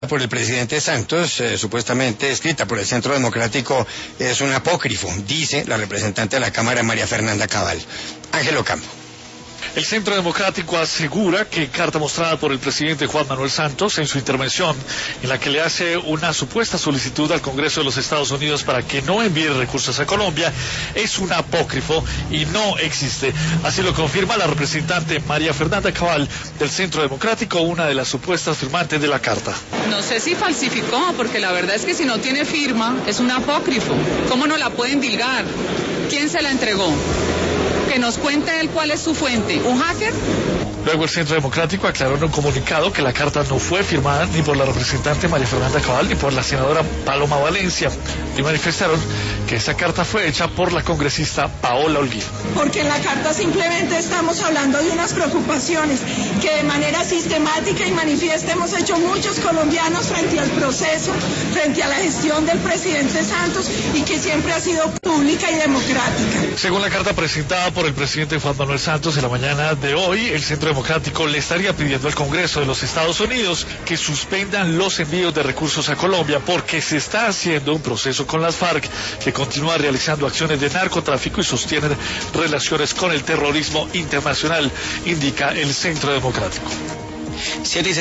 por el presidente Santos, supuestamente escrita por el Centro Democrático, es un apócrifo, dice la representante de la Cámara, María Fernanda Cabal. Ángel Ocampo. El Centro Democrático asegura que carta mostrada por el presidente Juan Manuel Santos en su intervención, en la que le hace una supuesta solicitud al Congreso de los Estados Unidos para que no envíe recursos a Colombia, es un apócrifo y no existe. Así lo confirma la representante María Fernanda Cabal del Centro Democrático, una de las supuestas firmantes de la carta. No sé si falsificó, porque la verdad es que si no tiene firma, es un apócrifo. ¿Cómo no la pueden divulgar? ¿Quién se la entregó? Que nos cuente él cuál es su fuente. ¿Un hacker? Luego el Centro Democrático aclaró en un comunicado que la carta no fue firmada ni por la representante María Fernanda Cabal ni por la senadora Paloma Valencia, y manifestaron que esa carta fue hecha por la congresista Paola Holguín. Porque en la carta simplemente estamos hablando de unas preocupaciones que de manera sistemática y manifiesta hemos hecho muchos colombianos frente al proceso, frente a la gestión del presidente Santos, y que siempre ha sido pública y democrática. Según la carta presentada por el presidente Juan Manuel Santos en la mañana de hoy, el Centro Democrático le estaría pidiendo al Congreso de los Estados Unidos que suspendan los envíos de recursos a Colombia porque se está haciendo un proceso con las FARC, que continúa realizando acciones de narcotráfico y sostienen relaciones con el terrorismo internacional, indica el Centro Democrático.